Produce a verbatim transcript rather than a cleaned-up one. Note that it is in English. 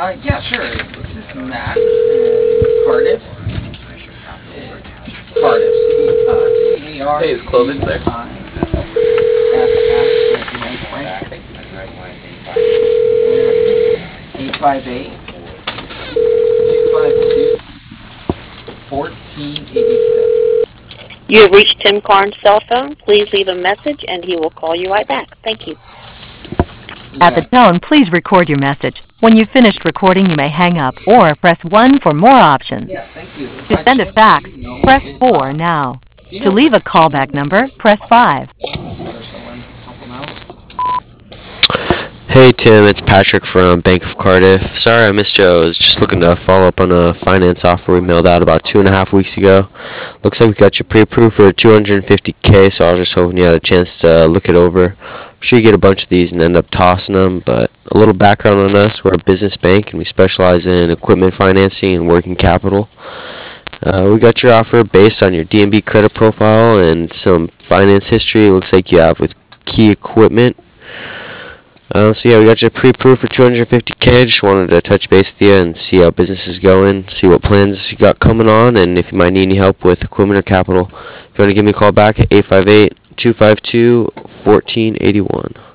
Uh, yeah, sure. This is Matt in Cardiff. It's Cardiff. C uh, C A R. Hey, is Clovis there? eight five eight, two five two, fourteen eighty-six. You have reached Tim Carnes' cell phone. Please leave a message and he will call you right back. Thank you. At the tone, please record your message. When you've finished recording, you may hang up or press one for more options. Yeah, thank you. To send a fax, press four now. To leave a callback number, press five. Hey Tim, it's Patrick from Bank of Cardiff. Sorry I missed you. I was just looking to follow up on a finance offer we mailed out about two and a half weeks ago. Looks like we got you pre-approved for two hundred fifty K, so I was just hoping you had a chance to look it over. I'm sure you get a bunch of these and end up tossing them, but a little background on us. We're a business bank and we specialize in equipment financing and working capital. Uh, we got your offer based on your D N B credit profile and some finance history it looks like you have with key equipment. Uh, so yeah, we got you pre-approved for two hundred fifty K. Just wanted to touch base with you and see how business is going, see what plans you got coming on, and if you might need any help with equipment or capital. If you want to give me a call back at eight five eight, two five two, one four eight one.